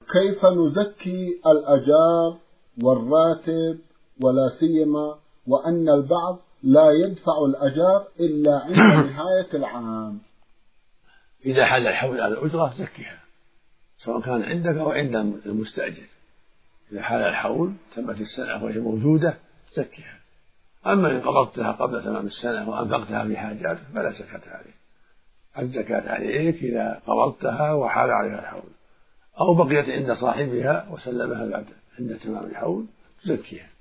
كيف نزكي الأجار والراتب، ولا سيما وأن البعض لا يدفع الأجار إلا عند نهاية العام؟ إذا حل الحول على الأجرة زكيها، سواء كان عندك أو عند المستأجر. إذا حال الحول تمت السنة وهي موجودة زكيها. أما إن قبضتها قبل تمام السنة وأنفقتها في حاجاتك فلا زكاة عليك. الزكاة عليك إذا قبضتها وحال عليها الحول، أو بقيت عند صاحبها وسلمها بعد عند تمام الحول تزكيها.